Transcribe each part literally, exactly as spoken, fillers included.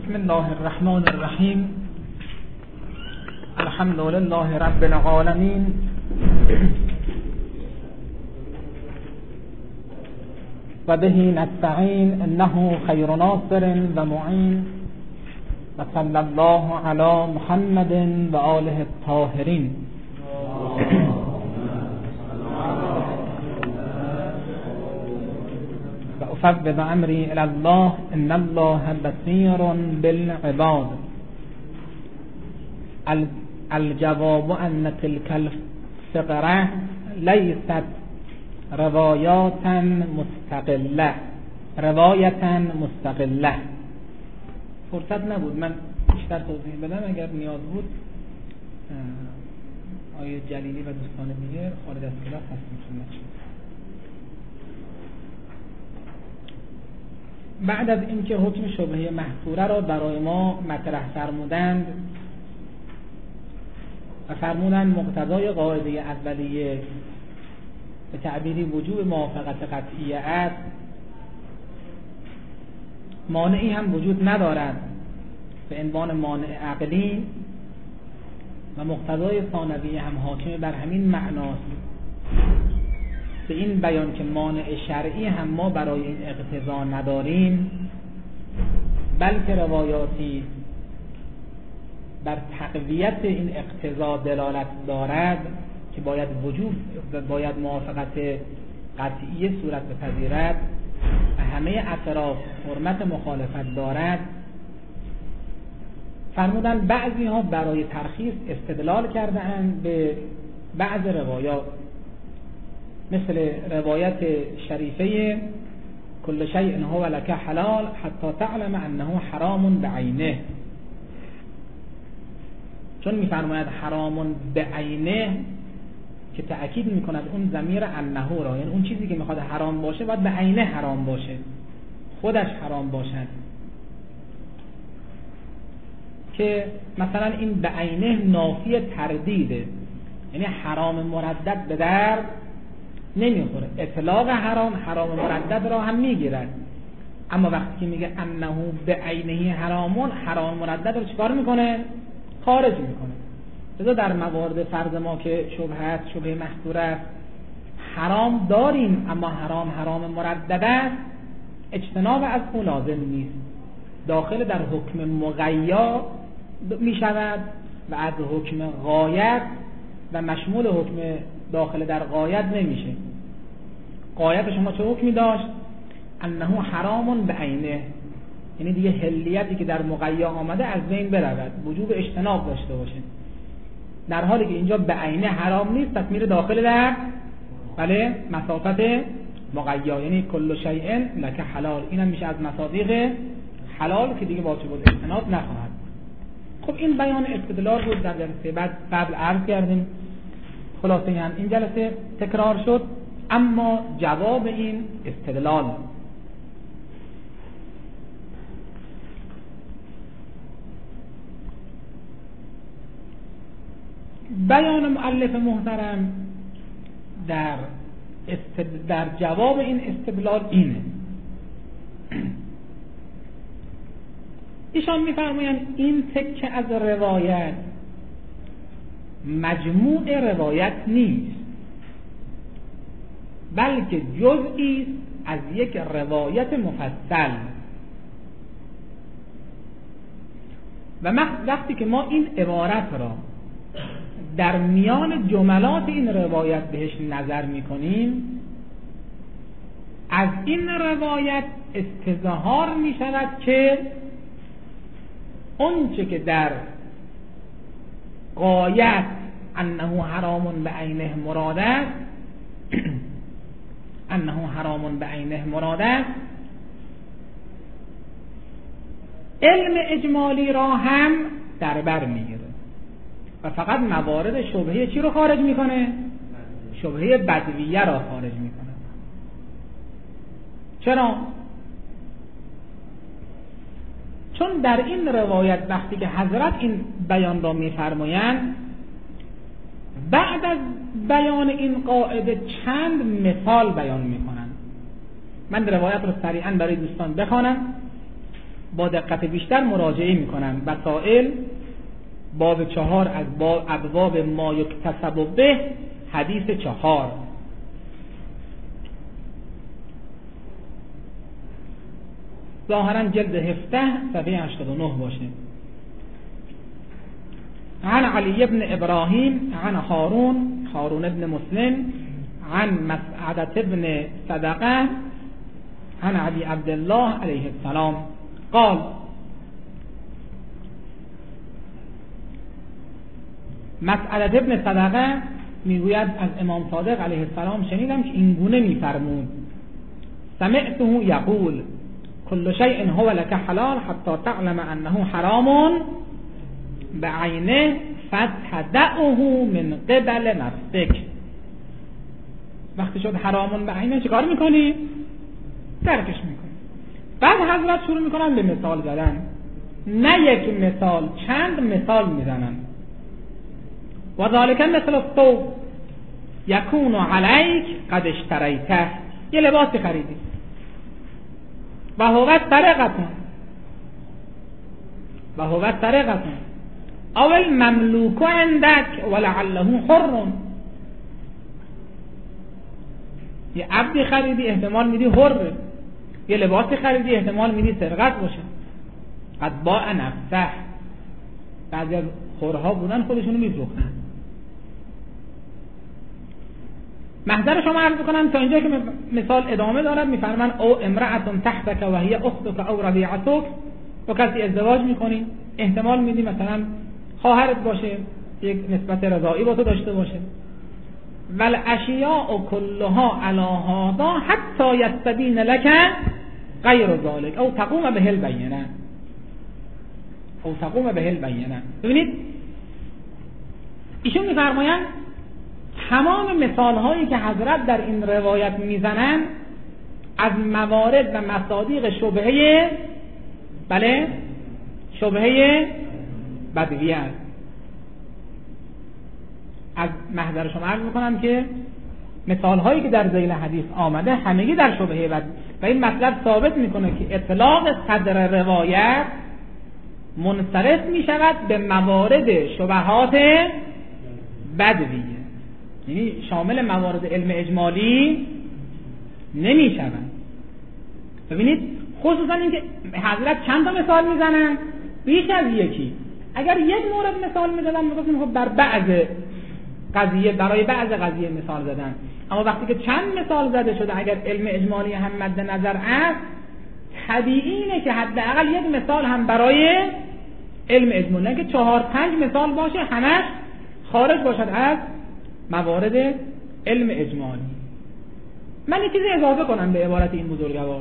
بسم الله الرحمن الرحیم. الحمد لله رب العالمین و به نستعین انه خیر ناصر و معین و صلی الله علی محمد و آله الطاهرین. فوض امری الی الله ان الله بصیر بالعباد. الجواب ان تلك الفقره لیست روایاتا مستقله روایتا مستقله. فرصت نبود من بیشتر توضیح بدم، اگر نیاز بود آیه جلیلی و دوستان دیگه خارج از کلاس هستیم خدمتشون. بعد از اینکه حکم شبهه محصوره را برای ما مطرح فرمودند و فرمودند مقتضای قاعده اولیه به تعبیری وجوب موافقت قطعیه است، مانعی هم وجود ندارد به عنوان مانع عقلی و مقتضای ثانویه هم حاکم بر همین معناست. به این بیان که مانع شرعی هم ما برای این اقتضا نداریم، بلکه روایاتی بر تقویت این اقتضا دلالت دارد که باید وجوب و باید موافقت قطعی صورت بپذیرد و همه اطراف حرمت مخالفت دارد. فرمودن بعضی ها برای ترخیص استدلال کرده اند به بعض روایات، مثل روایت شریفه کل شیء هو لک حلال حتی تعلم انه حرام بعینه، چون میفرماید حرام بعینه که تأکید میکند اون ضمیر انه را، یعنی اون چیزی که میخواد حرام باشه باید به عینه حرام باشه، خودش حرام باشد. که مثلا این به عینه نافی تردیده، یعنی حرام مردد به درد نمیخوره. اطلاق حرام حرام مردد را هم میگیرد، اما وقتی که میگه انه به عینه حرامون، حرام مردد رو چیکار میکنه؟ خارج میکنه. لذا در موارد فرض ما که شبهه است، شبهه محصوره است، حرام داریم اما حرام حرام مردد است، اجتناب از اون لازم نیست، داخل در حکم مغیا میشود و از حکم غایت و مشمول حکم داخل در غایت نمیشه. غایت شما چه حکمی داشت؟ انه حرام بعینه، یعنی دیگه حلیتی که در مغیا آمده از بین برود، وجوب اجتناب داشته باشه. در حالی که اینجا بعینه حرام نیست، پس میره داخل در بله مسافت مغیا، یعنی کل شیء لک حلال، اینم میشه از مصادیق حلال که دیگه واجب اجتناب نخواهد. خب این بیان استدلال بود، در جلسه بعد قبل عرض کردیم، خلاصه هم این جلسه تکرار شد. اما جواب این استدلال بیان مؤلف محترم در استد... در جواب این استدلال اینه. ایشان میفرمایند این تکه از روایت مجموع روایت نیست، بلکه جزئی از یک روایت مفصل. و وقتی که ما این عبارت را در میان جملات این روایت بهش نظر میکنیم، از این روایت استظهار میشود که اون چه که در غایت انه حرام بعینه مراد است انه حرام بعینه مراد است، علم اجمالی را هم در بر میگیره و فقط موارد شبهه چی رو خارج میکنه؟ شبهه بدویه را خارج میکنه. چرا؟ چون در این روایت وقتی که حضرت این بیان را میفرمایند، بعد از بیان این قاعده چند مثال بیان میکنند. من روایت رو سریعا برای دوستان بخوانم با دقت بیشتر مراجعه میکنن. وسائل باب چهار از ابواب ما یکتسب به، حدیث چهار. ظاهرا جلد هفده صفحه هشتاد و نه باشه. عن علی بن ابراهیم عن هارون هارون ابن مسلم عن مسعدة ابن صدقه عن ابی عبدالله علیه السلام قال مسعدة ابن صدقه میگوید از امام صادق علیه السلام شنیدم که این گونه میفرمود: سمعته یقول كل شيء هو لك حلال حتى تعلم انه حرام بعینه فتدعه من قبل نفسك. وقتی شد حرامون بعینه چیکار میکنی؟ ترکش میکنی. بعد حضرت شروع میکنن به مثال زدن، نه یک مثال، چند مثال میزنن. و ذالک مثل الثوب یکون علیک قد اشتریته، یه لباسی خریدی و هو سرقتون و هو سرقتون اول مملوک عندك ولعله حر. یه عبدی خریدی احتمال میدی حره، یه لباسی خریدی احتمال میدی سرقت باشه. قد باع نفسه، بعضی از حرها بودن خودشونو میفروختن. محضر شما عرض کنم تا اینجا که مثال ادامه دارد. میفرمان او امرأتون تحتک و هی اختک او ربیعتک، با کسی ازدواج میکنی احتمال میدی مثلا خواهرت باشه، یک نسبت رضاعی با تو داشته باشه. ول اشیاء کلها علی هذا حتی یستبین لک غیر ذلک او تقوم به البینه او تقوم به البینه. ببینید ایشون میفرمایند تمام مثال هایی که حضرت در این روایت میزنن از موارد و مصادیق شبهه بله شبهه بدویه است. از محضر شما عرض میکنم که مثال هایی که در ذیل حدیث آمده همگی در شبهه بدویه و این مطلب ثابت میکنه که اطلاق صدر روایت منصرف میشود به موارد شبهات بدویه، یعنی شامل موارد علم اجمالی نمی شود. ببینید خصوصا اینکه حضرت چند تا مثال میزنن، بیش از یکی. اگر یک مورد مثال میزدن میگفتیم خب بر بعض قضیه برای بعض قضیه مثال زدن، اما وقتی که چند مثال زده شده اگر علم اجمالی هم مد نظر است طبیعی اینه که حداقل یک مثال هم برای علم اجمالی، نه که چهار پنج مثال باشه همش خارج باشد از موارد علم اجمالی. من یک چیزی اضافه کنم به عبارت این بزرگوار.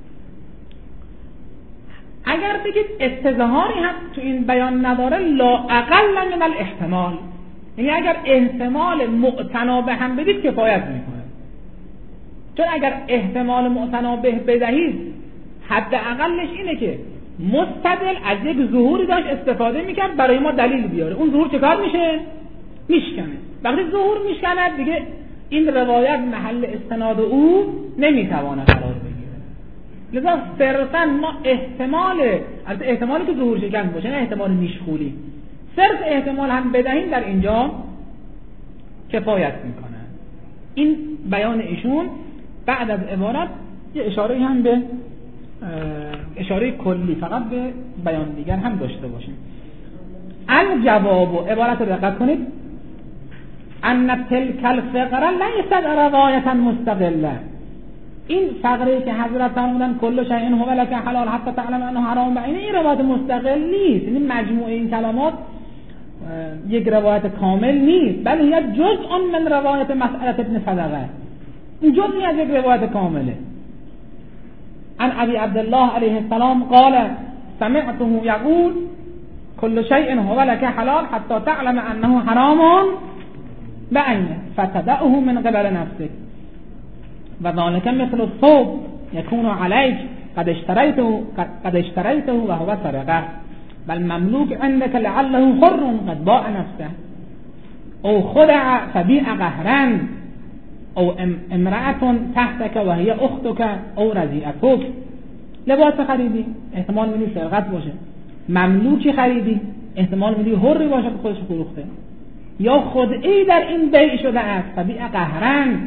اگر بگید استظهاری هم تو این بیان نداره لا اقل من الاحتمال، یعنی اگر احتمال معتنابه هم بدید کفایت میکنه. چون اگر احتمال معتنابه بدهید حداقلش اینه که مستدل از یک ظهوری داشت استفاده میکرد برای ما دلیل بیاره، اون ظهور چه کار میشه؟ میشکنه. وقتی ظهور میشکنه دیگه این روایت محل استناد او نمیتواند قرار بگیره. لذا صرفا ما احتمال از احتمالی که ظهور شکن باشه نه احتمال میشخولی، صرف احتمال هم بدهیم در اینجا کفایت میکنه. این بیان ایشون بعد از عبارت یه اشاره هم به اشاره کلی فقط به بیان دیگر هم داشته باشیم. الجواب و عبارت رو دقت کنید. ان تلک الفقره لیست روایتا مستقله. این فقره که حضرت فرمودن کل شیء هو لک حلال حتی تعلم انه حرام بعینه، این روایت مستقل نیست، یعنی مجموعه این کلمات یک روایت کامل نیست، بل هی جزء من روایت مسئله ابن صدقه، این جزئی از یک روایت کامله. عن ابی عبدالله علیه السلام قال سمعته یقول كل شيء هو لك حلال حتى تعلم انه حرام بعینه فتدعه من قبل نفسك وذلك مثل الثوب يكون عليك قد اشتريته قد اشتريته وهو سرقه بل مملوك عندك لعله حر قد باع نفسه او خدع فبيع قهرا او امرأة تحتك وهي اختك او رزيئتك لباس خریدی، احتمال میدی سرقت باشه. مملوکی خریدی، احتمال میدی حری باشه که خودش فروخته. یا خدعی در این بیع شده است، فبیع قهرن.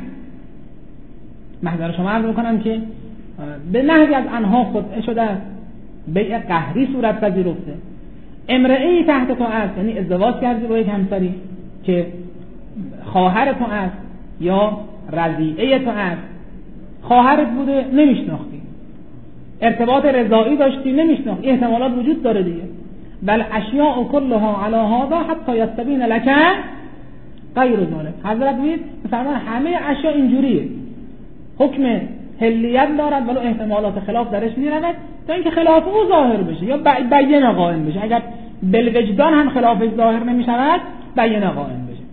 محضر شما عرض میکنم که به نحوی از آنها خدعه شده است، بیع قهری صورت پذیرفته. امرئه‌ای تحت تو است، یعنی ازدواج کردی با یک همسری که خواهر تو است یا رضیعه تو است. خواهرت بوده نمیشناختی، ارتباط رضاعی داشتی نمیشناختی، احتمالات وجود داره دیگه. بل اشیاء کلها علی هذا حتی یستبین لک غیر ذلک. حضرت میگه مثلا همه اشیاء اینجوریه، حکم حلیت دارد ولو احتمالات خلاف درش میرود تا اینکه خلاف او ظاهر بشه یا بیان قائم بشه. اگر بالوجدان هم خلافش ظاهر نمیشود بیان قائم بشه.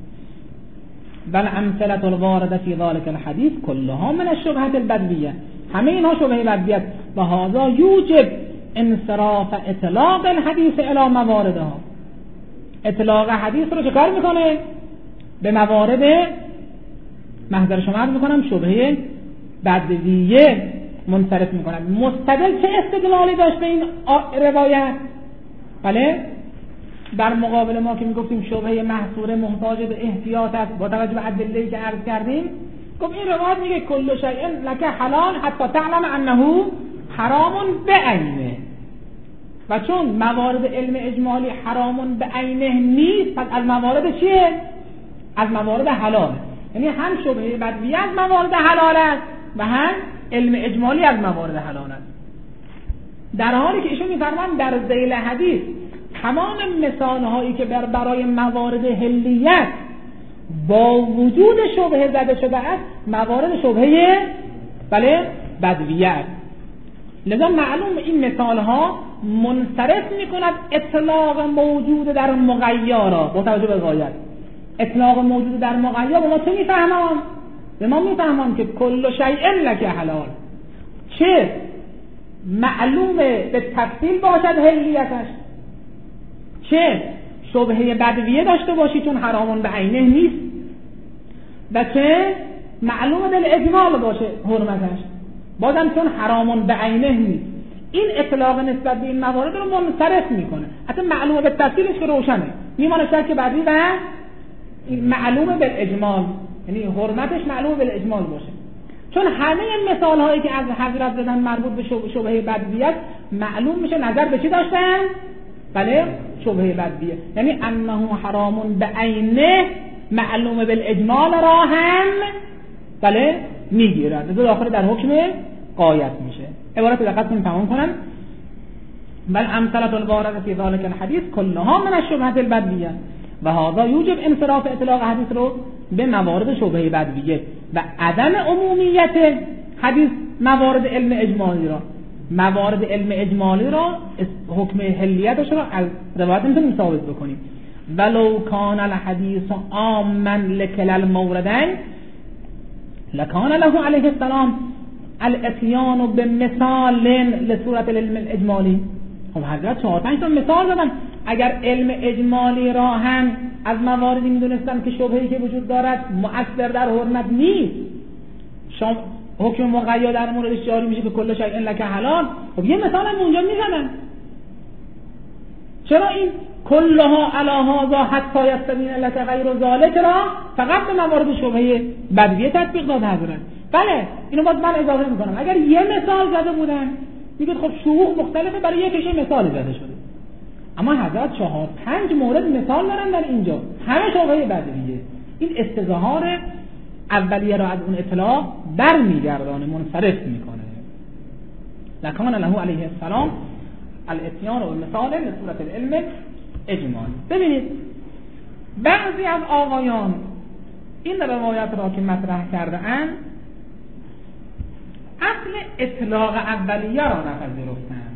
بل امثله الوارده فی ذلک الحدیث كلها من الشبهات البدویه. همه اینها شبهه بدویت و هذا یوجب انصراف اطلاق الحدیث الی مواردها. اطلاق حدیث رو چه کار میکنه؟ به موارد محضر شما عرض میکنم شبهه بدویه منصرف میکنه. مستدل چه استدلالی داشت به این روایت؟ بله در مقابل ما که میگفتیم شبهه محصوره محتاج به احتیاط است با توجه به ادله‌ای که عرض کردیم، گفت این روایت میگه کل شیء لک حلال حتی تعلم انه حرام بعینه. و چون موارد علم اجمالی حرام بعینه نیست، پس از موارد چیه؟ از موارد حلال. یعنی هم شبهه بدویه از موارد حلال است و هم علم اجمالی از موارد حلال است. در حالی که ایشون میفرمان در ذیل حدیث تمام مثال هایی که برای موارد حلیت با وجود شبهه زده شده است موارد شبهه بله بدویه است. لذا معلوم این مثال ها منصرف می کند اطلاق موجود در مغیرا با توجه به غایت. اطلاق موجود در مغیر ما چه میفهمم؟ به ما میفهمم که کل شیء لک حلال، چه معلوم به تفصیل باشد حلیتش، چه شبهه بدویه داشته باشی چون حرامون به عینه نیست، و چه معلوم بالاجمال باشه حرمتش بازم چون حرامون به عینه نیست. این اطلاق نسبت به این موارد رو منصرف میکنه. حتی معلومه به تفصیلش که روشنه، میمانه شک بعدی و معلومه بالاجمال، یعنی حرمتش معلومه بالاجمال باشه. چون همه مثال هایی که از حضرت زدن مربوط به شبهه بدویت معلوم میشه نظر به چی داشتن؟ بله شبهه بدویه، یعنی انه حرامون به عینه معلومه بالاجمال را هم بله میگیرد، لذا داخل در حکم غایت میشه. عبارت دقت کنیم تمام کنم. بل امثله الوارده فی ذلک الحدیث كلها من الشبهات البدویه و هذا یوجب انصراف اطلاق حدیث رو به موارد شبهه بدویه و عدم عمومیت حدیث موارد علم اجمالی را. موارد علم اجمالی را حکم حلیتش را از روایت میتونیم ثابت بکنیم. ولو کان الحدیث عاما لکل الموردین لکان له علیه السلام الاتیان بمثال لصورت العلم الاجمالی. خب حضرت چهار پنج تا مثال دادن. اگر علم اجمالی را هم از مواردی میدونستن که شبهه‌ای که وجود دارد مؤثر در حرمت نیست، شما حکم مقید در موردش جاری میشه که کل شیء لک حلال، خب یه مثال هم اونجا میزنن. چرا این کلها علی هذا حتی یستبین لک غیر ذلک را فقط به موارد شبهه بدویه تطبیق داد حضرت؟ بله اینو باید من اضافه میکنم. اگر یه مثال زده بودن میگید خب شروع مختلفه، برای یکیش مثال زده شده، اما حضرت چهار پنج مورد مثال دارن در اینجا، همه شبهه بدویه. این استظهار اولیه را از اون اطلاع برمیگردانه، منصرف میکنه. لکان له علیه السلام الاتیان و مثال لصورت العلم اجمالی. ببینید بعضی از آقایان این روایت را که مطرح کرده اند اصل اطلاق اولیه را نپذیرفتند.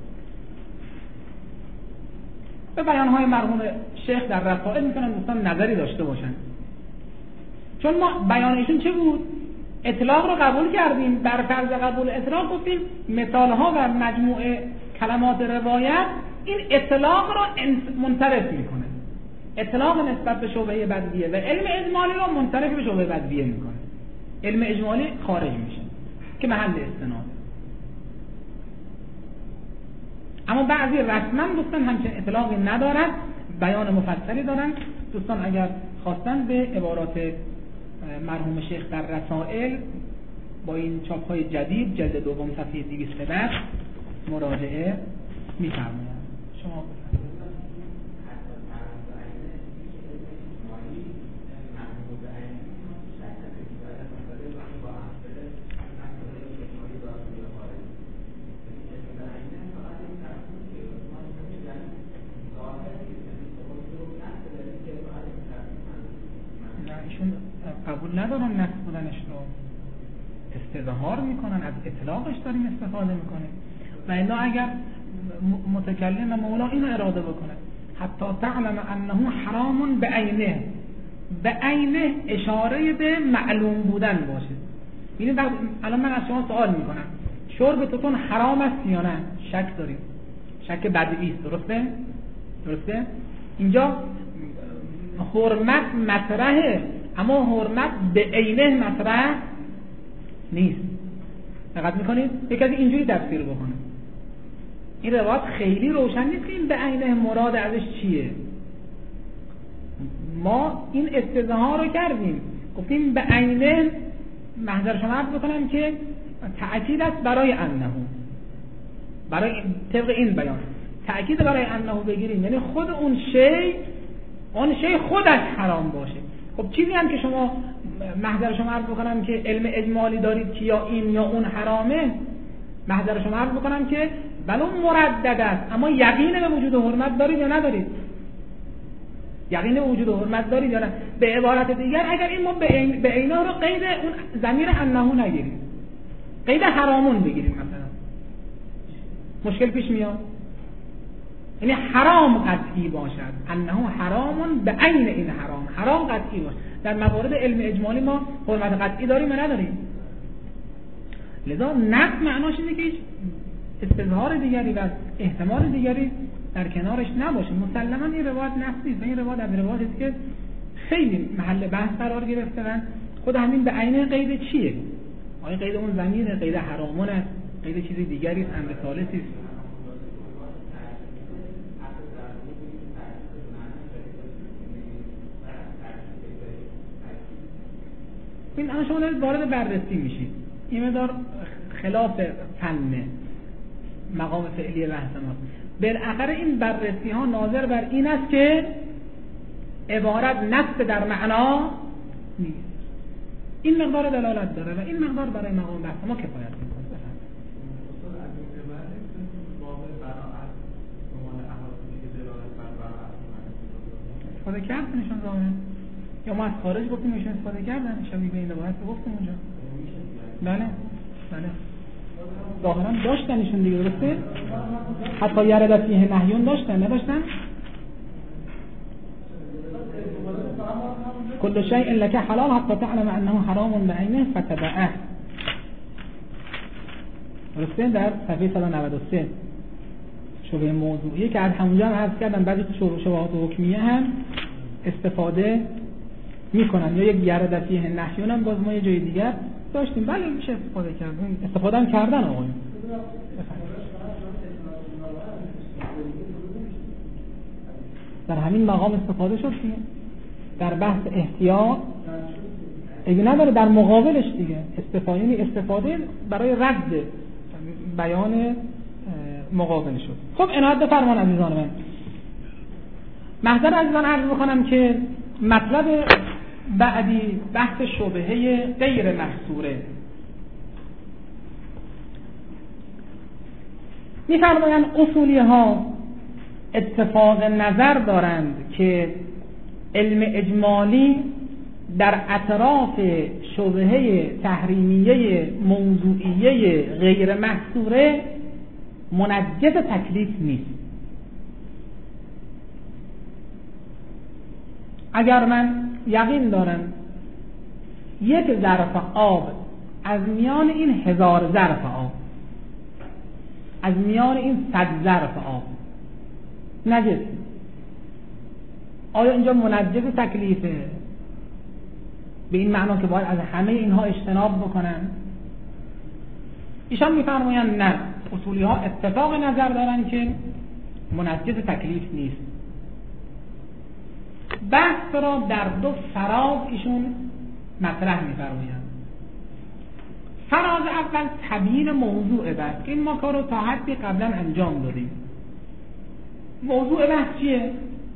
به بیانهای مرحوم شیخ در رسائل میتونن دوستان نظری داشته باشن، چون ما بیان ایشون چه بود؟ اطلاق رو قبول کردیم، بر فرض قبول اطلاق گفتیم مثالها و مجموعه کلمات روایت این اطلاق را منصرف میکنه. اطلاق نسبت به شبهه بدویه و علم اجمالی را منصرف به شبهه بدویه میکنه. علم اجمالی خارج میشه که محل استناد. اما بعضی رسما گفتن همچین اطلاقی ندارد، بیان مفصلی دارن. دوستان اگر خواستن به عبارات مرحوم شیخ در رسائل با این چاپ‌های جدید جلد دوم صفحه دویست و ده مراجعه می‌فرمایند. شما قبول ندارن نفس بودنش رو، استظهار میکنن، از اطلاقش داریم استفاده میکنیم. و اینا اگر متکلم مولا اینو اراده بکنه حتی تعلم انه حرام به عینه، به عینه اشاره به معلوم بودن باشه. یعنی الان من از شما سوال میکنم شربتون حرام است یا نه؟ شک داریم، شک بدعی است، درسته؟ درسته؟ اینجا حرمت مطرحه، اما حرمت به عینه مطرح نیست. دقت میکنید؟ یک از اینجوری تفسیر بکنه. این روایت خیلی روشن نیست که این به عینه مراد ازش چیه. ما این استظهار رو کردیم، گفتیم به عینه، محضر شما عرض بکنم که تأکید است برای انه، برای طبق این بیان تأکید برای انه بگیریم، یعنی خود اون شی، اون شی خودش حرام باشه. خب چیزی هم که شما محضر شما عرض بکنم که علم اجمالی دارید که یا این یا اون حرامه، محضر شما عرض بکنم که ولو مردد است اما یقین به وجود حرمت دارید یا ندارید؟ یقین به وجود حرمت دارید یا نه؟ به عبارت دیگر اگر این ما به عینه رو قید اون ضمیر انه نگیریم، قید حرامون بگیریم مثلا، مشکل پیش میاد. یعنی حرام قطعی باشد، انه حرامون به عین این حرام، حرام قطعی باشد. در موارد علم اجمالی ما حرمت قطعی داریم یا نداریم؟ لذا نقص معناش اینه که هیچ استظهار دیگری و احتمال دیگری در کنارش نباشه. مسلما این روایت نقص نیست، این روایت از روایتی است که خیلی محل بحث قرار گرفتن. خود همین به عین قید چیه؟ آیا قید اون ضمیر، قید حرامون است، قید چیز دیگری است، امر ثالثی است؟ این الان شما دارید وارد بررسی میشید، این مقدار خلاف فن مقام فعلی بحث ما. بالاخره این بررسی ها ناظر بر این است که عبارت نص در معنا نیست. این مقدار دلالت داره و این مقدار برای مقام بحث ما کفایت میکنه. استفاده کرد نشان داره یا ما از خارج گفتیم ایشون استفاده کردن شبیه به این روایت گفتیم اونجا. بله بله ظاهرا داشتن ایشون دیگه، درسته؟ حتی یرد فیه نهیون داشتن نداشتن؟ کل شیء لک حلال حتی تعلم انه حرام بعینه فتبعه، درسته؟ در صفحه صد و نود و سه شبهه موضوعی که از همونجا هم عرض کردن بعضی شبهات حکمیه هم استفاده میکنن، یا یک یرد فیه نهیون هم باز ما یه جای دیگر داشتیم. بله میشه استفاده کرد، استفاده هم کردن آقایون. در همین مقام استفاده شد دیگه، در بحث احتیاط دیگه نداره، در مقابلش دیگه استفاده، یعنی استفاده برای رد بیان مقابل شد. خب عنایت بفرمان عزیزان من. محضر عزیزان عرض بکنم که مطلب بعدی بحث شبهه غیر محصوره. می‌فرمایند اصولی ها اتفاق نظر دارند که علم اجمالی در اطراف شبهه تحریمیه موضوعیه غیر محصوره منجز تکلیف نیست. اگر من یقین دارم یک ظرف آب از میان این هزار ظرف آب، از میان این صد ظرف آب نجس، آیا اینجا منجز تکلیفه؟ به این معنا که باید از همه اینها اجتناب بکنن؟ ایشان میفرمایند نه، اصولی ها اتفاق نظر دارن که منجز تکلیف نیست. بحث را در دو فراز ایشون مطرح می‌فرمایند. فراز اول تبیین موضوع بحث، این ما کارو تا حدی قبلا انجام دادیم. موضوع بحث چیه؟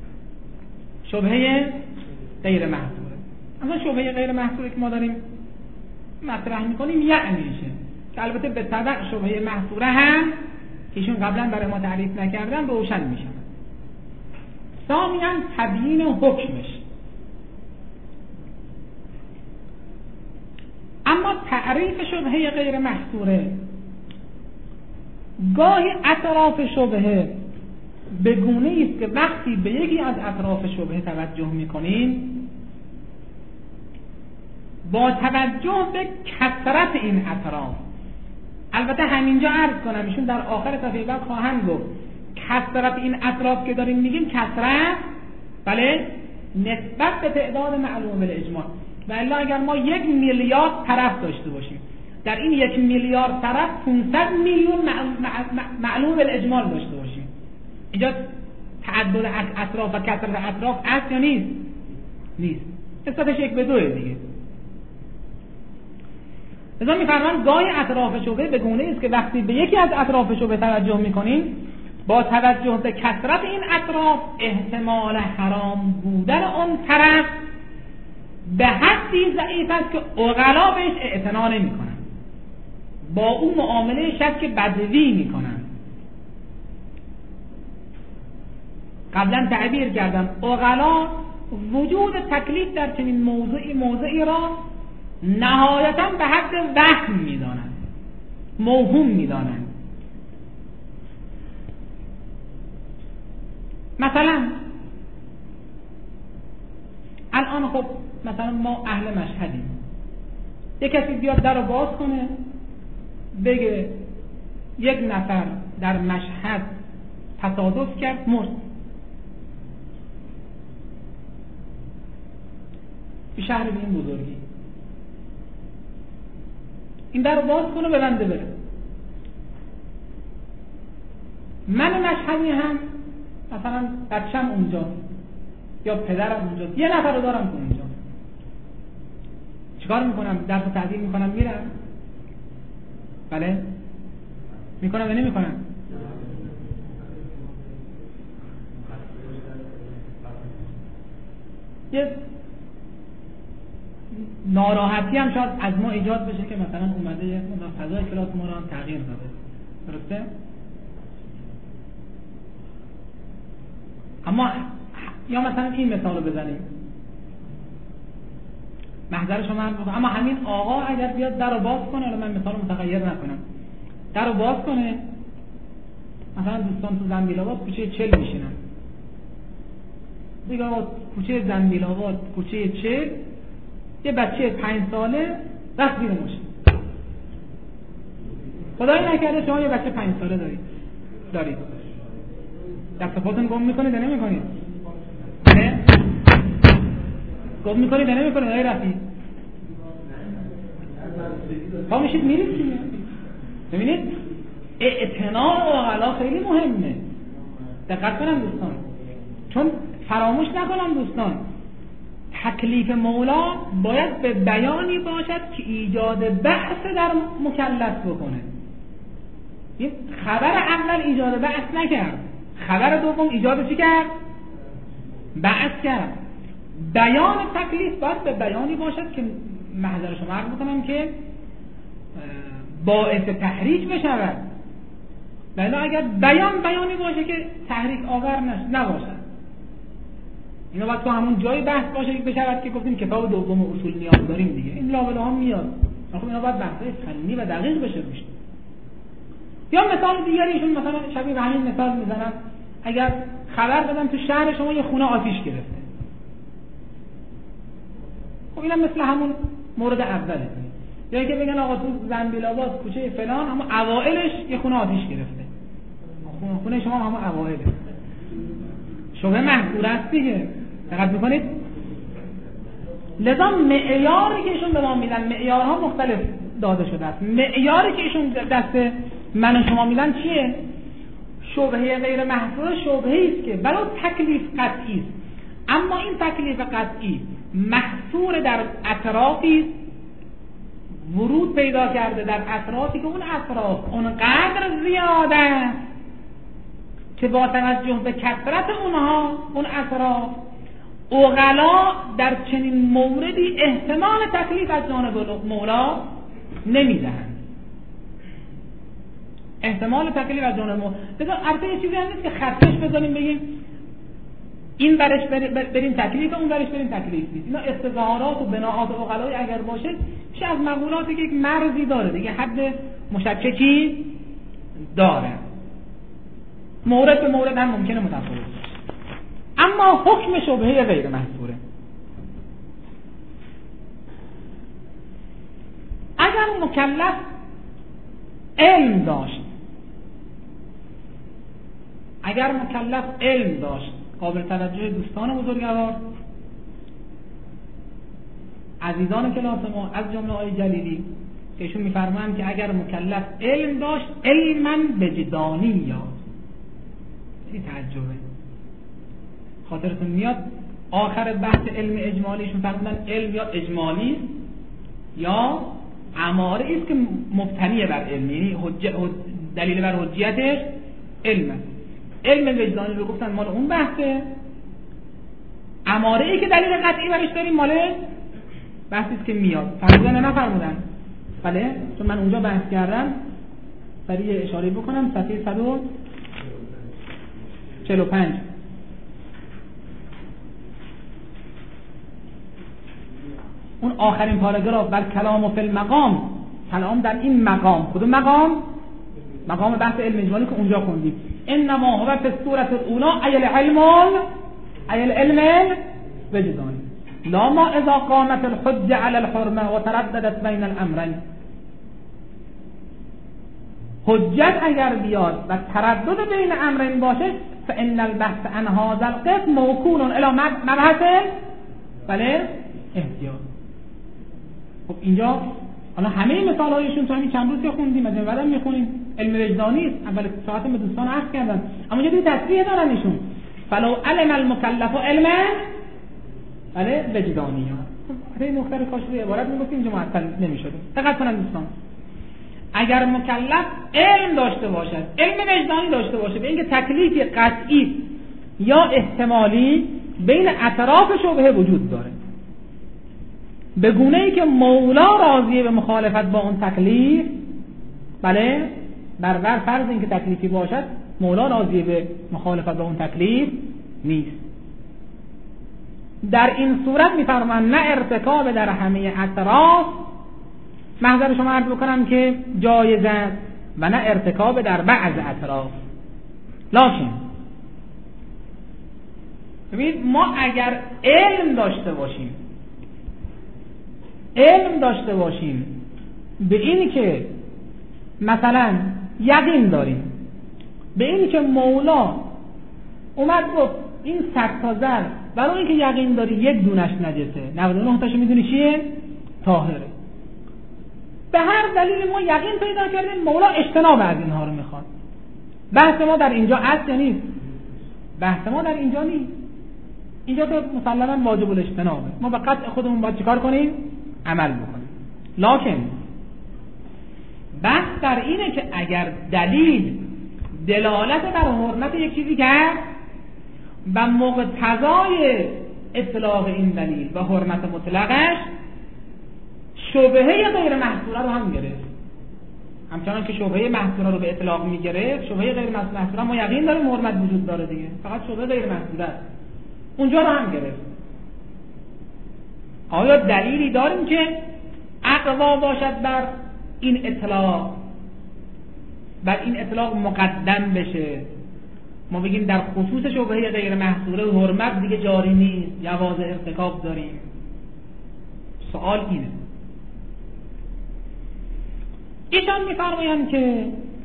شبهه غیر محصوره. اما شبهه غیر محصوره که ما داریم مطرح می‌کنیم یعنی میشه که البته به تبع شبهه محصوره هم که ایشون قبلا برای ما تعریف نکردن روشن میشه. ثانیاً تبیین حکمش. اما تعریف شبهه غیر محصوره گاهی اطراف شبهه به گونه‌ای است که وقتی به یکی از اطراف شبهه توجه می‌کنیم با توجه به کثرت این اطراف، البته همینجا عرض کنم ایشون در آخر صفحه بعد خواهند گفت کثرت این اطراف که داریم میگیم کثرت بله نسبت به تعداد معلوم بالاجماع، و الا اگر ما یک میلیارد طرف داشته باشیم در این یک میلیارد طرف پانصد میلیون معلوم بالاجماع داشته باشیم، اینجا تعدد اطراف و کثرت اطراف است یا نیست؟ نیست. نسبتش یک به دوه دیگه. لذا می‌فرمایند گاهی اطراف شبهه به گونه‌ای است که وقتی به یکی از اطراف شبهه توجه می‌کنیم با توجه به کثرت این اطراف احتمال حرام بودن اون طرف به حدی ضعیف است که عقلا بهش اعتنا نمی‌کنند، با اون معامله شک بدوی می‌کنند. قبلا تعبیر کردم عقلا وجود تکلیف در چنین موضوعی موضوعی را نهایتاً به حد وهم می‌دانند، موهوم می‌دانند. مثلا الان خب مثلا ما اهل مشهدیم، یک کسی بیاد در رو باز کنه بگه یک نفر در مشهد تصادف کرد مرد، به شهر به این بزرگی این در رو باز کنه ببنده بره. من مشهدی هم مثلا بچم اونجا یا پدرم اونجا، یه نفر رو دارم که اونجا، چیکار میکنم؟ درس و تعدیل میکنم میرم؟ بله میکنم یا نمیکنم؟ یه ناراحتی هم شاید از ما ایجاد بشه که مثلا اومده فضای کلاس ما رو هم تغییر داده، درسته؟ اما یا مثلا این مثال رو بزنیم، محضر شما هم بکنم. اما همین آقا اگر بیاد در رو باز کنه، الان من مثال متغیر نکنم، در رو باز کنه، مثلا دوستان تو زنبیل‌آباد کوچه چل میشینن، دیگه آقا کوچه زنبیل‌آباد کوچه چل یه بچه پنج ساله رفت بیرون ماشین، خدایی نکرده شما یه بچه پنج ساله دارید دارید دست پاتون گم میکنید یا نمیکنید؟ نه؟ گم میکنید یا نمیکنید؟ آقای رفیع پا میشید میرید چیه؟ ببینید اعتنا و عقلا خیلی مهمه، دقت کنم دوستان، چون فراموش نکنم دوستان تکلیف مولا باید به بیانی باشد که ایجاد بحث در مکلف بکنه. این خبر اول ایجاد بحث نکرد، خبر دوم ایجاد چی کرد؟ بحث کرد. بیان تکلیف باید به بیانی باشد که محضر شما عرض بکنم که باعث تحریک بشود، ولی اگر بیان بیانی باشه که تحریک آور نباشد، اینا باید تو همون جای بحث باشه که بشود که گفتیم کتاب دوم اصول نیاز داریم دیگه، این لابد ها میاد، خب اینا باید بحثای فنی و دقیق بشه روش. یا مثال دیگری ایشون مثلا شبیه به همین مثال میزنم، اگر خبر بدن تو شهر شما یه خونه آتیش گرفته، خب اینم مثل همون مورد اوله، یا اینکه بگن آقا تو زنبیل‌آباد کوچه فلان اما اوائلش یه خونه آتیش گرفته، خونه شما هم اوائله، شبهه محصور است دیگه، دقت میکنید؟ لذا معیاری که ایشون به ما میدن، معیارها مختلف داده شده است. معیاری که ایشون دست من و شما میدن چیه؟ شبهه غیر محصور شبهه است که برای تکلیف قطعی است، اما این تکلیف قطعی محصور در اطرافی ورود پیدا کرده در اطرافی که اون اطراف اونقدر زیاده است که با توجه به کثرت اونها اون اطراف عقلا در چنین موردی احتمال تکلیف از جانب مولا نمیدهند. احتمال تکلیف از جانب مولا بذار البته یه چیزی هم نیست که خطش بذاریم بگیم این برش بریم تکلیف اون برش بریم تکلیف نیست. اینا استظهارات و بناءات عقلایی اگر باشه میشه از مقولاتی که یک مرزی داره دیگه، حد مشککی داره، مورد به مورد هم ممکنه متفاوت باشه، اما حکم شبهه غیر محصوره. اگر مکلف علم داشت اگر مکلف علم داشت قابل توجه دوستان بزرگوار عزیزان کلاس ما از جمله آقای جلیلی که ایشون میفرمایند که اگر مکلف علم داشت علما وجدانی یاد. این تعجبه. خاطرتون میاد آخر بحث علم اجمالیشون فرمودن علم یا اجمالی یا اماره است که مبتنی بر علم، یعنی حجت دلیل بر حجیتش علمه. علم وجدانی رو گفتن مال اون بحثه، اماره ای که دلیل قطعی برش داریم مال بحثی است که میاد. فرمودن نفرمودن؟ بله، چون من اونجا بحث کردم برای اشاره بکنم صفحه صد و چهل و پنج اون آخرین پاراگراف بر کلام و فی المقام، کلام در این مقام. کدوم مقام؟ مقام بحث علم اجمالی که اونجا خوندیم. انما هو فی الصورة الاولى ای العلم ای العلم وجدانی لا ما اذا قامت الحجه علی الحرمه و ترددت بین الامرین. حجت اگر بیاد و تردد بین امرین باشه فان البحث عن هذا القسم موکول الی مبحث بله احتیاط. خب اینجا حالا همه مثال هایشون تو همین چند روز که خوندیم از این بعدم میخونیم علم وجدانی است. اول ساعت به دوستان عرض کردم، اما یه تصریح دارن ایشون فلو علم المکلف علما بله وجدانی. خب این نکته رو کاش روی عبارت میگفتیم اینجا معطل نمیشد. دقت کنن دوستان، اگر مکلف علم داشته باشد، علم وجدانی داشته باشه به اینکه تکلیفی قطعی یا احتمالی بین اطراف شبهه وجود داره، به گونه ای که مولا راضیه به مخالفت با اون تکلیف، بله بر بر فرض اینکه تکلیفی باشد مولا راضیه به مخالفت با اون تکلیف نیست. در این صورت میفرمان نه ارتکاب در همه اطراف، محضر شما عرض بکنم که جایز است، و نه ارتکاب در بعض اطراف. لکن ببینید ما اگر علم داشته باشیم علم داشته باشیم به این که مثلا یقین داریم به این که مولا اومد گفت این صد تا زر برای اینکه یقین داری یک دونش نجسه، نود و نه تاشو میدونی چیه؟ طاهره. به هر دلیل ما یقین پیدا کردیم مولا اجتناب از اینها رو میخواد. بحث ما در اینجا اصل یا نیست؟ بحث ما در اینجا نیست. اینجا تو مسلما واجب الاجتنابه. ما به قطع خودمون باید چیکار کنیم؟ عمل بکنیم. لکن بحث در اینه که اگر دلیل دلالت بر حرمت یک چیزی کرد و مقتضای اطلاق این دلیل و حرمت مطلقش شبهه غیر محصوره رو هم گرفت، همچنان که شبهه محصوره رو به اطلاق میگرفت، شبهه غیر محصوره ما یقین داریم حرمت وجود داره دیگه، فقط شبهه غیر محصوره اونجا رو هم گرفت. آیا دلیلی داریم که اقوا باشد بر این اطلاق، بر این اطلاق مقدم بشه، ما بگیم در خصوص شبهه غیر محصوره حرمت دیگه جاری نیست، جواز ارتکاب داریم؟ سوال اینه. ایشان میفرمایند که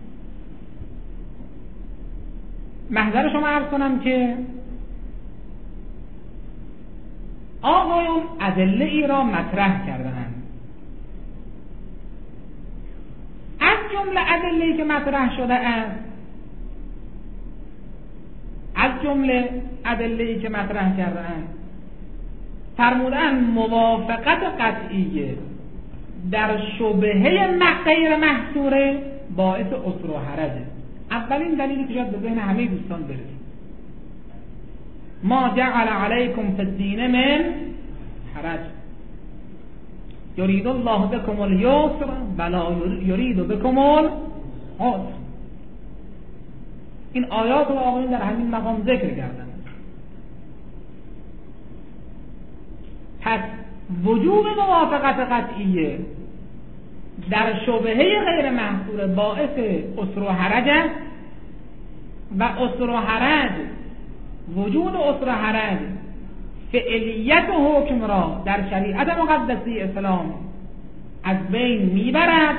محضر شما عرض کنم که آقایان ادله ای را مطرح کردند، از جمله ادله‌ای که مطرح شده است از جمله ادله‌ای که مطرح کرده‌اند فرمودن موافقت قطعیه در شبهه غیر محصوره باعث عسر و حرجه. اولین دلیلی که شاید به ذهن همه دوستان برسه، ما جعل علیکم فی الدین من حرج یرید الله بكم اليسر ولا یرید بكم العسر. این آیات رو آقایون در همین مقام ذکر کردن. پس وجوب موافقت قطعیه در شبهه غیر محصور باعث عسر و حرج است و عسر و حرج، وجود عسر و حرج فعلیت و حکم را در شریعت مقدسی اسلام از بین میبرد،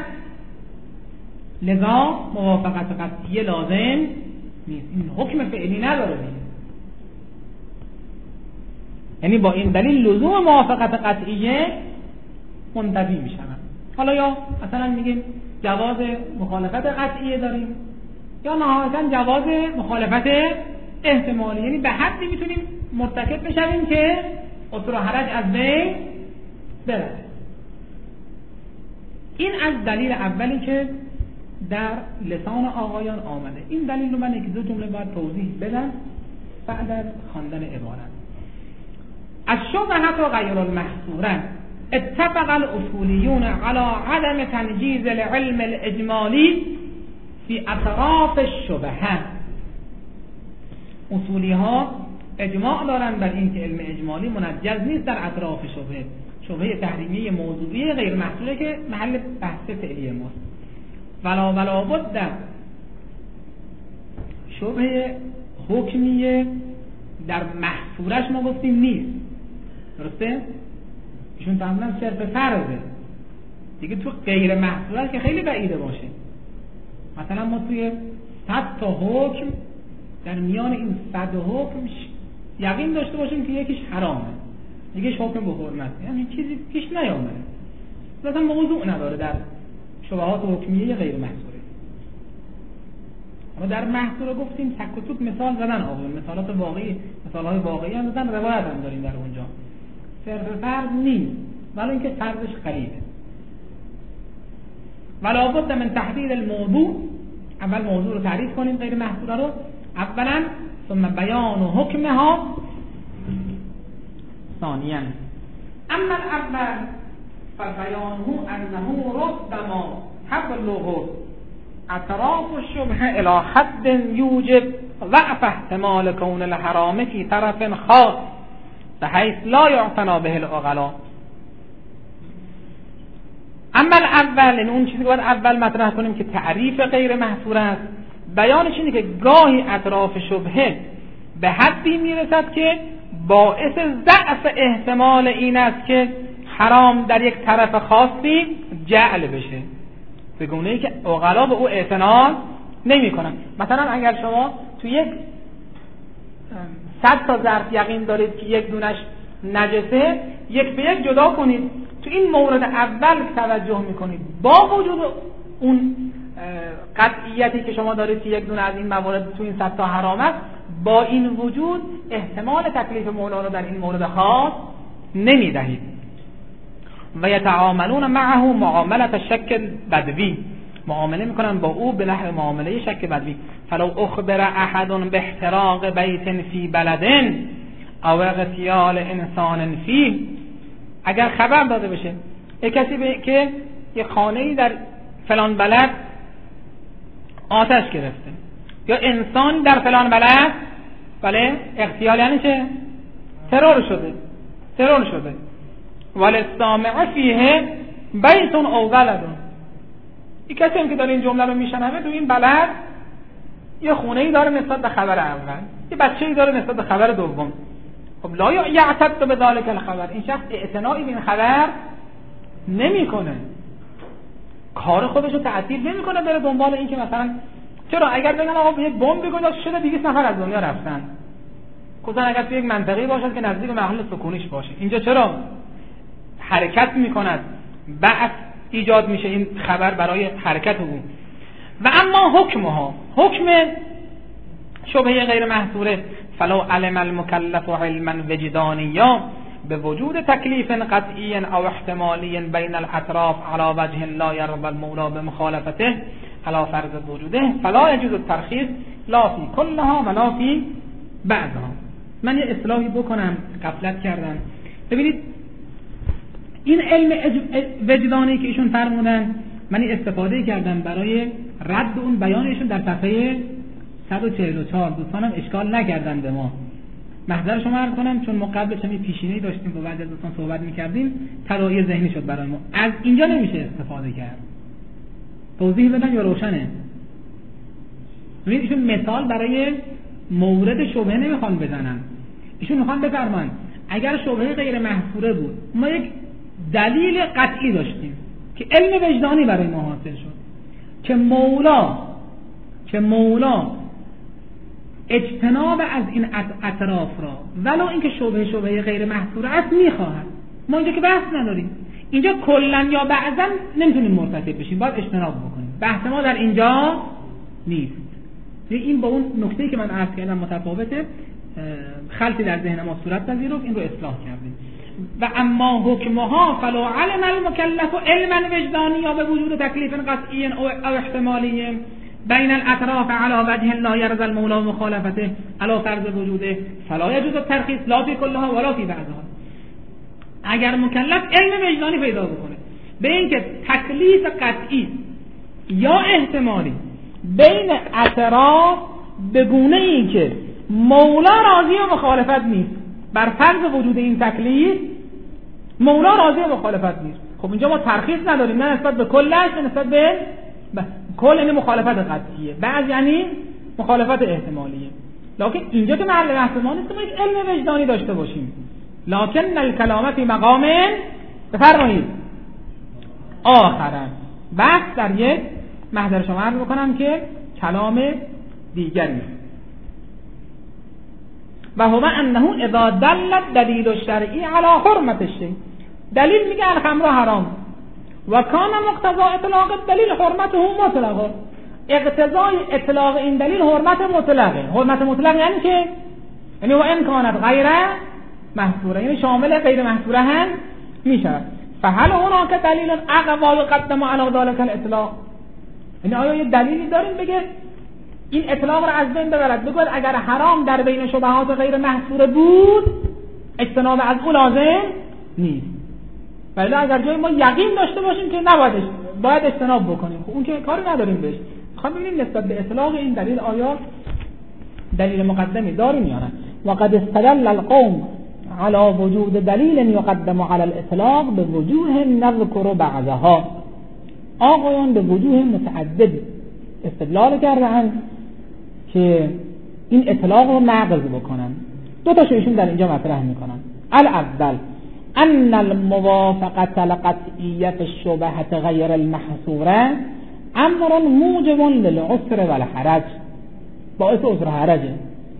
لذا موافقت قطعیه لازم نیست. این حکم فعلی نداره دیگه. یعنی با این دلیل لزوم موافقت قطعیه منتفی میشن. حالا یا مثلا میگیم جواز مخالفت قطعیه داریم یا نهایتاً جواز مخالفت احتمالی، یعنی به حدی میتونیم مرتکب بشویم که عسر و حرج از بین بره. این از دلیل اولی که در لسان آقایان آمده. این دلیل رو من یک دو جمله باید توضیح بدم بعد از خواندن عبارت. الشبهة غیر المحصورة اتفق الاصولیون على عدم تنجیز العلم الاجمالی فی اطراف الشبهه. اصولی ها اجماع دارند بر این که علم اجمالی منجز نیست در اطراف شبهه. شبهه تحریمی موضوعی غیر محصوره که محل بحث فعلی ماست. ولا ولا بد شبهه حکمیه در محصورش ما گفتیم نیست، درسته؟ ایشون تماما صرف فرضه دیگه. تو غیر محصورش که خیلی بعیده باشه. مثلا ما توی صد تا حکم در میان این صد حکم یقین داشته باشیم که یکیش حرامه، یکیش حکم به حرمت، یعنی چیزی پیش نیامده، مثلا موضوع نداره در شبهات حکمیه غیر محصوره. اما در محصوره گفتیم تک و توک مثال زدن، آقایون مثالات واقعی، مثالهای واقعی هم زدن، روایت هم داریم در اونجا. صرف فرض نیست، ولی اینکه فرضش قریبه. ولا بد من تحدید الموضوع، اول موضوع رو تعریف کنیم غیر محصوره رو اولا، ثم بیان و حکمها ثانیا. اما الاول فبیانه انه ربما تبلغ اطراف الشبهه الى حد یوجب ضعف احتمال کون الحرام فی طرف خاص بحيث لا يعتنى به العقلاء. اما الاول، این اون چیزی که باید اول مطرح کنیم که تعریف غیر محصور است، بیانش اینه که گاهی اطراف شبهه به حدی میرسد که باعث ضعف احتمال این است که حرام در یک طرف خاصی جعل بشه، به گونه‌ای که عقلا به او اعتنا نمی‌کنن. مثلا اگر شما تو یک صد تا ظرف یقین دارید که یک دونش نجسه، یک به یک جدا کنید، تو این مورد اول توجه میکنید با وجود اون قطعیتی که شما دارید که یک دونه از این موارد تو این صد تا حرام است، با این وجود احتمال تکلیف مولا رو در این مورد خاص نمیدهید. و یتعاملون معه معاملت شک بدوی، معامله میکنن با او به نحو معامله شک بدوی. فلو اخبر احد باحتراق بیت فی بلد او اغتیال انسان فیه، اگر خبر داده بشه یک کسی به که یک خانه‌ای در فلان بلد آتش گرفته یا انسان در فلان بلد، بله اغتیال یعنی چه؟ ترور شده، ترور شده. وللسامع فیه بیت او بلد، یک کسی هم که داره این جمله رو میشنوه تو این بلد یه خونه‌ای داره نسبت به خبر اول، یه بچه‌ای داره نسبت به خبر دوم. خب لا یعتد به ذلک الخبر، این شخص اعتنایی به این خبر نمیکنه، کار خودش رو تعطیل نمیکنه بره دنبال این که مثلا چرا اگر بگن آقا یک بمب گذاشته شده دویست نفر از دنیا رفتن، خصوصا اگر تو یک منطقه‌ای باشد که نزدیک محل سکونیش باشه، اینجا چرا حرکت میکند، بعد ایجاد میشه این خبر برای حرکت او. و اما حکمها، حکم شبهه غیر محصوره، فلو علم المکلف علما وجدانیا به وجود تکلیف قطعی او احتمالی بین الاطراف على وجه لا يرضى المولى بمخالفته على فرض وجوده فلا يجوز الترخیص لا فی کلها ولا فی بعضها. من یه اصلاحی بکنم، غفلت کردم. ببینید این علم وجدانی که ایشون فرمودن، من این استفاده کردم برای رد اون بیانشون در صفحه صد و چهل و چهار. دوستانم اشکال نکردن به ما. محضر شما عرض کنم چون ما قبل چمی پیشینه‌ای داشتیم با بعضی از دوستان صحبت می‌کردیم، تداعی ذهنی شد برای ما. از اینجا نمیشه استفاده کرد. توضیح بدن یا روشنه؟ ببینید ایشون مثال برای مورد شبهه نمیخوان بزنن. ایشون میخوان بفرمایند اگر شبهه غیر محصوره بود، ما یک دلیل قطعی داشتیم که علم وجدانی برای ما حاصل شد که مولا که مولا اجتناب از این اطراف را ولو اینکه شبهه شبهه غیر محصوره است میخواهد. ما اینجا که بحث نداریم، اینجا کلا یا بعضا نمیتونیم مرتکب بشیم، باید اجتناب بکنیم. بحث ما در اینجا نیست. این با اون نکته‌ای که من عرض کردم متفاوته، خلطی در ذهن ما صورت پذیرفت، این رو اصلاح کردیم. و اما حکمها فلو علم المکلف علما وجدانیا به وجود تکلیف قطعی او احتمالی بین الاطراف على وجه لا يرضى المولى مخالفته على فرض وجوده فلا يجوز الترخيص لا في كلها ولا في بعضها. اگر مکلف علم وجدانی پیدا بکنه به اینکه تکلیف قطعی یا احتمالی بین اطراف به گونه ای که مولا راضی و مخالفت نیست، بر فرض وجود این تکلیف مولا راضی و مخالفت نیست، خب اینجا ما ترخیص نداریم، نه نسبت به کلش، نه نسبت به کل، یعنی مخالفت قطعیه، بعض یعنی مخالفت احتمالیه. لکن اینجا که محل بحث ما نیست که ما یک علم وجدانی داشته باشیم. لکن الکلام فی مقام بفرمایید آخرن، بحث در یک محضر شما عرض بکنم که کلام دیگری و هو انه اذا دل الدلیل الشرعی علی حرمت الشیء، دلیل میگه الخمر حرام و کان مقتضا اطلاق الدلیل حرمته مطلقه، اقتضای اطلاق این دلیل حرمت مطلقه. حرمت مطلق یعنی که یعنی و ان کانت غیر محصوره، یعنی شامل غیر محصوره هم میشه. فهل هناک دلیل اقوا یقدم علی ذلك الاطلاق، یعنی آیا یه دلیلی داریم بگه این اطلاق رو از بین ببرد، بگوید اگر حرام در بین شبهات غیر محصوره بود اجتناب از او لازم نیست، ولی اگر جای ما یقین داشته باشیم که نباید باید اجتناب بکنیم، خب اون که کاری نداریم بهش. میخوام ببینیم نسبت به اطلاق این دلیل آیا دلیل مقدمی داریم یا نه. وقد استدل القوم على وجود دلیل یقدم على الاطلاق به وجوه نذکر بعضها، آقایان به وجوه متعددی استدلال کردن که این اطلاق رو نقض بکنن. دو تا شیشون در اینجا مطرح میکنن. الاول ان الموافقه القطعیه الشبهه غیر المحصوره امر موجب للعسر والحرج، باعث عسر و حرجه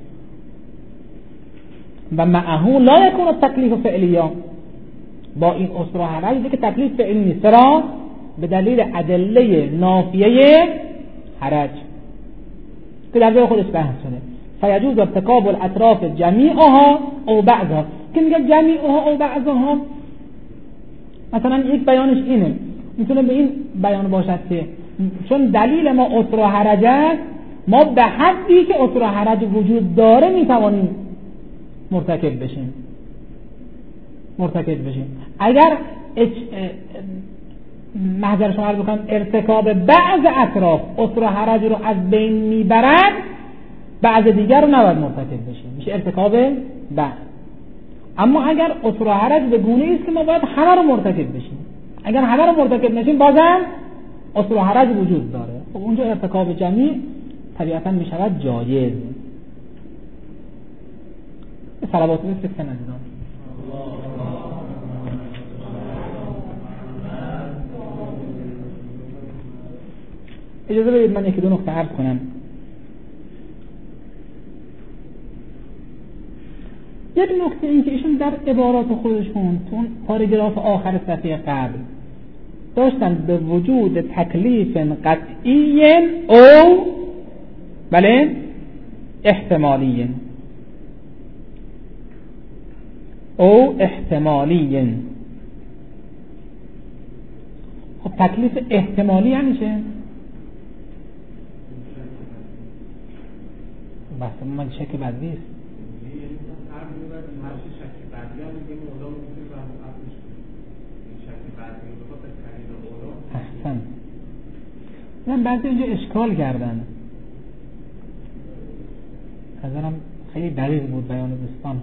و معه لا يكون التکلیف فعلیا، با این عسر و حرج که تکلیف فعلی نیست را به دلیل ادله نافیه حرج که در جای خودش بحث شده. فیجوز ارتکاب الاطراف جمیعها او بعضها، که میگه جمیعها او بعضها، مثلا یک بیانش اینه، میتونه به این بیان باشد که چون دلیل ما عسر و حرج است، ما به حدی که عسر و حرج وجود داره میتوانیم مرتکب بشیم مرتکب بشیم اگر محضر شما عرض بکنم ارتکاب بعض اطراف عسر و حرج رو از بین میبرد، بعض دیگر رو نباید مرتکب بشیم، میشه ارتکاب بعض. اما اگر عسر و حرج به گونه است که ما باید همه رو مرتکب بشیم، اگر همه رو مرتکب نشیم بازم عسر و حرج وجود داره، خب اونجا ارتکاب جمیع طبیعتا میشود جایز. صلوات بفرستن عزیزان. اجازه بدید من یکی دو نکته عرض کنم. یک نکته این که ایشون در عبارات خودشون تو اون پاراگراف آخر صفحه قبل داشتن به وجود تکلیف قطعی او بله احتمالی او احتمالی. خب تکلیف احتمالی یعنی چه؟ بس من شک بدی است. احسن. من بعضی اینجا اشکال کردن. نظرم خیلی دقیق بود بیان دوستان.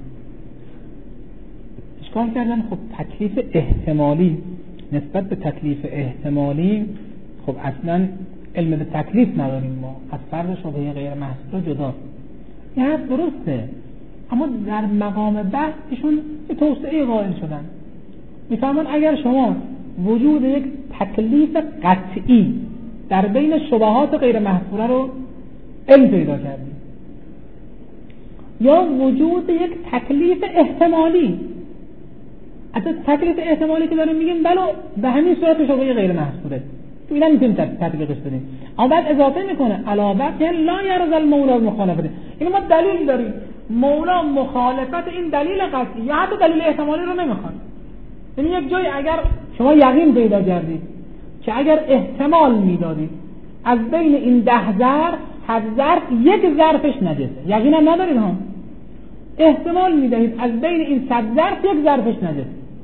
اشکال کردن خب تکلیف احتمالی نسبت به تکلیف احتمالی خب اصلا علم به تکلیف نداریم ما، از فرض شبهه غیر محصول جدا. این حرف درسته، اما در مقام بحث ایشون یه توسعه قائل شدن. میفهمن اگر شما وجود یک تکلیف قطعی در بین شبهات غیر محصوله رو علم پیدا کردید، یا وجود یک تکلیف احتمالی، حتی تکلیف احتمالی که داریم میگیم بلو به همین صورت شبهه غیر محصوله تو اینا میتونیم تطبیقش بدیم، اما بعد اضافه میکنه علاوه که لا یرضى المولا مخالفته. این ما دلیل داریم مولا مخالفت این دلیل قطعی یا حتی دلیل احتمالی رو نمیخواد. یعنی یک جای اگر شما یقین پیدا کردید که اگر احتمال میدادید از بین این ده ظرف هر ظرف یک ظرفش نجسه، یقین هم ندارید ها، احتمال میدهید از بین این صد ظرف یک ظرفش نجسه،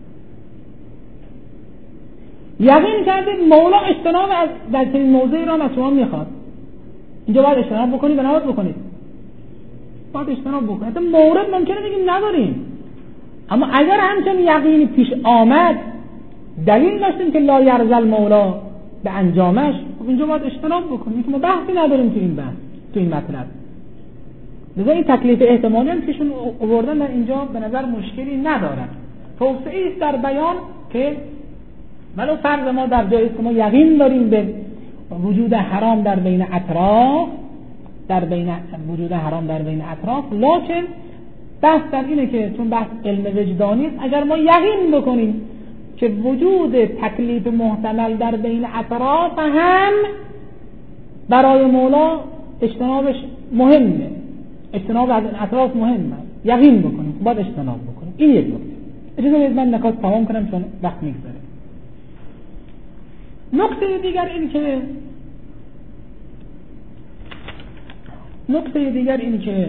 یقین کردید مولا اجتناب از در چنین موضعی را از شما میخواد، اینجا باید اجتناب بکنید و نباید بکنید، باید اجتناب بکنید. حتی مورد ممکنه بگیم نداریم، اما اگر همچنین یقینی پیش آمد دلیل داشتیم که لا یرضى المولا به انجامش، خب اینجا باید اجتناب بکنیم که ما بحثی نداریم تو این بحث تو این مطلب. لذا این تکلیف احتمالی هم کهشون آوردن در اینجا به نظر مشکلی ندارن، توسعه است در بیان که ولو فرض ما در جایی که ما یقین داریم به وجود حرام در بین اطراف در بین وجود حرام در بین اطراف، لکن بحث در اینه که چون بحث علم وجدانی است، اگر ما یقین بکنیم که وجود تکلیف محتمل در بین اطراف هم برای مولا اجتنابش مهمه، اجتناب از اطراف مهمه، یقین بکنیم باید اجتناب بکنیم. این یک نکته. اجازه بدید من نکات تمام کنم چون وقت میگذره. نکته دیگر این که نکته دیگر این که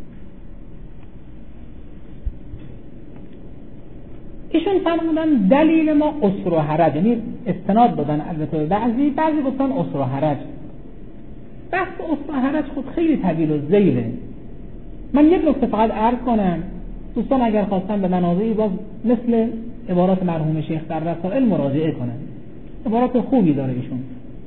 ایشون فرمودن دلیل ما عسر و حرج، یعنی استناد دادن البته بعضی بعضی گفتن عسر و حرج. بحث عسر و حرج خود خیلی طویل و ذیله. من یک نکته فقط عرض کنم، دوستان اگر خواستن به منابعی باز مثل عبارات مرحوم شیخ در رسائل مراجعه کنن، عبارات خوبی داره ایشون.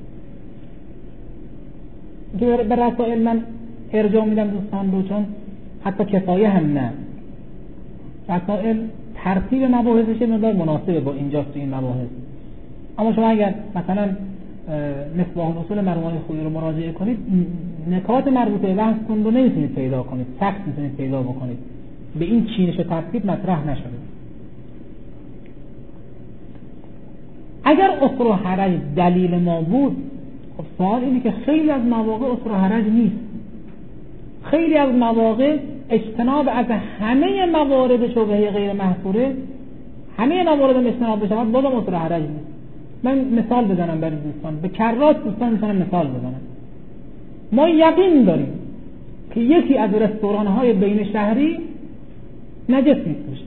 به رسائل من ارجاع میدم دوستان رو، چون حتی کفایه هم نه، رسائل ترتیب مباحثش مقدار مناسبه با اینجاست تو این مباحث. اما شما اگر مثلا مصباح الاصول مرحوم خویی رو مراجعه کنید، نکات مربوط به بحثتون رو نمیتونید پیدا کنید، سخت میتونید پیدا بکنید، به این چینش و ترتیب مطرح نشده. اگر عسر و حرج دلیل ما بود، خب سوال اینه که خیلی از مواقع عسر و حرج نیست، خیلی از مواقع اجتناب از همه موارد شبهه غیر محصوره، همه موارد اجتناب بشه بازم عسر و حرج نیست. من مثال بزنم برای دوستان، به کرات دوستان میتونم مثال بزنم. ما یقین داریم که یکی از رستوران‌های بین شهری نجس می‌فروشه.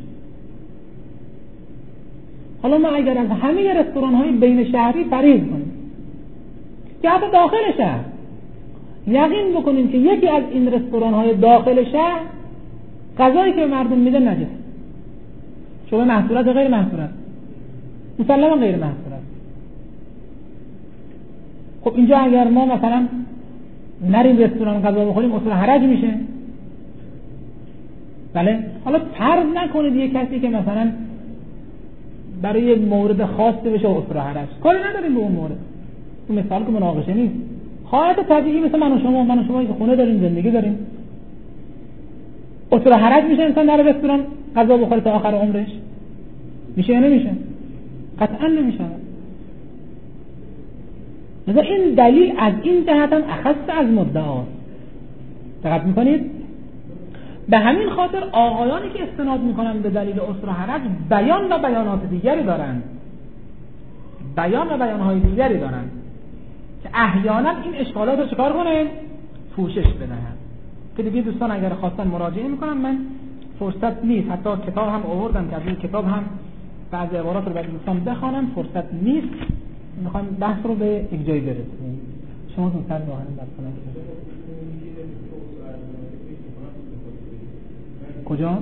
حالا ما اگر از همه رستوران‌های بین شهری پرهیز کنیم یا حتی داخل شهر یقین بکنیم که یکی از این رستوران‌های داخل شهر غذایی که مردم میده نجس، شبه محصولات غیر محصولات، مسلما غیر محصولات. خب اینجا اگر ما مثلا نریم رستوران غذا بخوریم عسر حرج میشه؟ بله. حالا فرض نکنید یک کسی که مثلا برای یک مورد خاصی بشه عسر حرج، کاری نداریم به اون مورد، اون مثال که مناقشه نیست، حالت طبیعی مثل من و شما من و شما که خونه داریم زندگی داریم، عسر حرج میشه انسان نره رستوران غذا بخوره تا آخر عمرش؟ میشه یا نمیشه؟ قطعا نمیشه. لذا این دلیل از این جهت هم اخص از مدعاست. دقت میکنید؟ به همین خاطر آقایانی که استناد میکنن به دلیل عسر و حرج بیان و بیانات دیگری دارن، بیان و بیانهای دیگری دارن که احیانا این اشکالات رو چکار کنه؟ پوشش بدهن. که دیگه دوستان اگر خواستن مراجعه میکنن، من فرصت نیست، حتی کتاب هم آوردم که از این کتاب هم بعضی عبارات رو برای دوستان بخوانم، فرصت نیست، میخوام بحث رو به یک جایی برسونیم. شما زودتر راهنمایی کنید. کجا؟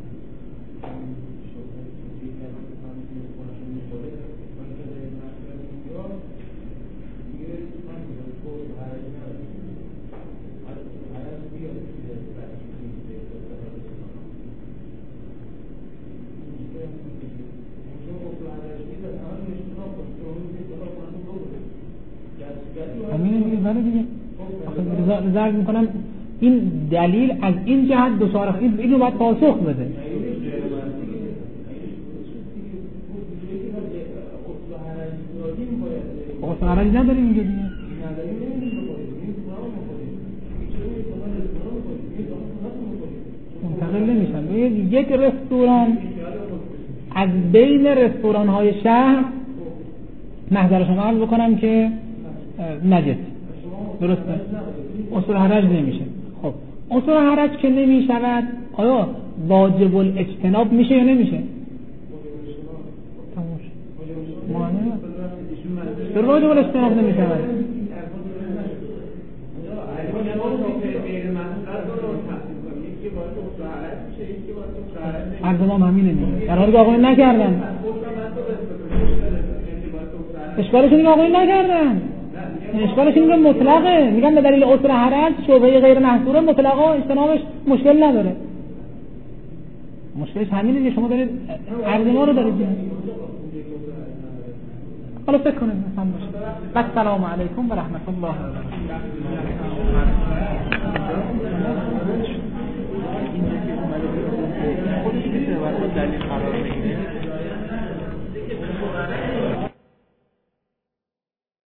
همین دیگه بله دیگه. آخه زرد میکنم این دلیل از این جهت دو چهار خیلی اینو باید پاسخ بده. اصلا حرج نداریم اینجا دیگه. منتقل نمیشن. یک رستوران از بین رستوران های شهر محضر شما عرض بکنم که نجس، درسته؟ اصول حرج نمیشه. خب اصول حرج که نمیشود، آیا واجب الاجتناب میشه یا نمیشه؟ تموش معنی در واجب الاجتناب نمیشود. عرض ما همینه میگه، در حالی که آقایون نکردن. اشکالش اینه که آقایون نکردن، اشکالش اینه که مطلقه، میگن به دلیل عسر حرج شبهه غیر محصوره مطلقا اجتنابش مشکل نداره. مشکلش همینه که شما دارید عرض ما رو دارید. حالا فکر کنید مثلا باشه. السلام علیکم و رحمت الله و برکاته.